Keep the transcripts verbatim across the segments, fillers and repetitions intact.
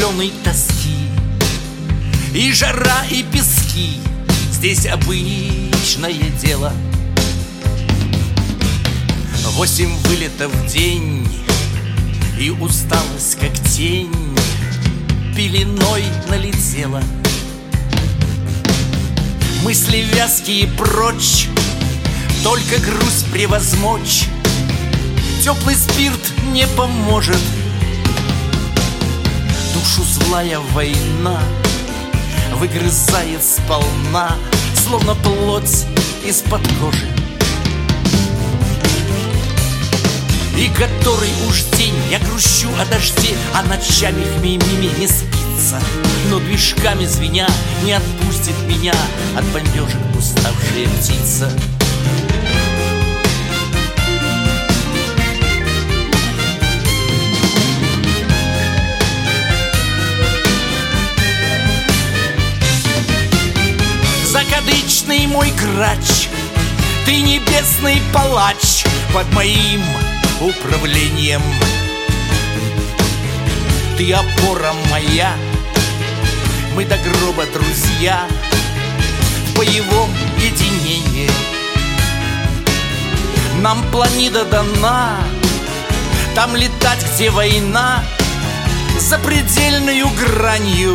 зеленой тоски. И жара, и пески здесь обычное дело. Восемь вылетов в день, и усталость, как тень, пеленой налетела. Мысли вязкие прочь, только грусть превозмочь. Теплый спирт не поможет. Душу злая война выгрызает сполна, словно плоть из-под кожи. И который уж день я грущу о дожде, а ночами в мимиме не спится. Но движками звеня не отпустит меня от бомбежек уставшая птица. Закадычный мой грач, ты небесный палач под моим управлением. Ты опора моя, мы до гроба друзья в боевом единении. Нам планета дана, там летать, где война, за предельную гранью.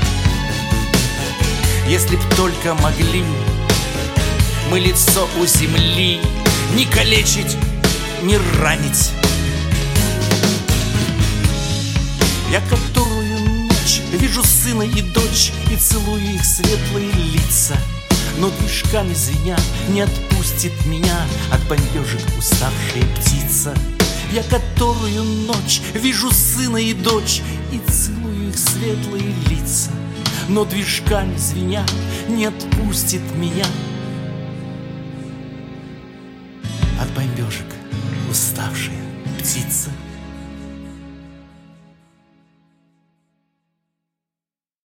Если б только могли мы лицо у земли не калечить, не ранить. Я которую ночь вижу сына и дочь и целую их светлые лица, но движками звеня не отпустит меня от бомбежек уставшая птица. Я которую ночь вижу сына и дочь и целую их светлые лица, но движками звеня не отпустит меня от бомбежек уставшая птица.